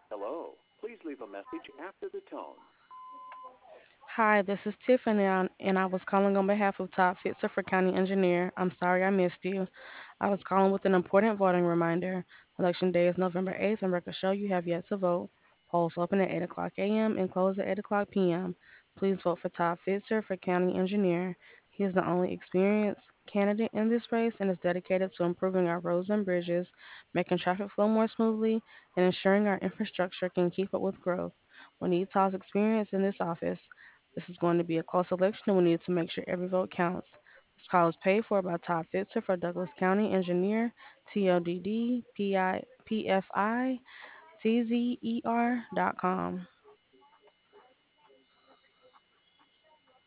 Hello. Please leave a message after the tone. Hi, this is Tiffany, and I was calling on behalf of Todd Fitzer for County Engineer. I'm sorry I missed you. I was calling with an important voting reminder. Election Day is November 8th, and records show you have yet to vote. Polls open at 8 o'clock a.m. and close at 8 o'clock p.m. Please vote for Todd Fitzer for County Engineer. He is the only experienced candidate in this race and is dedicated to improving our roads and bridges, making traffic flow more smoothly, and ensuring our infrastructure can keep up with growth. We need Todd's experience in this office. This is going to be a close election, and we need to make sure every vote counts. This call is paid for by Todd Fitzer for Douglas County Engineer, TODD, PI, PFI, TZER.com.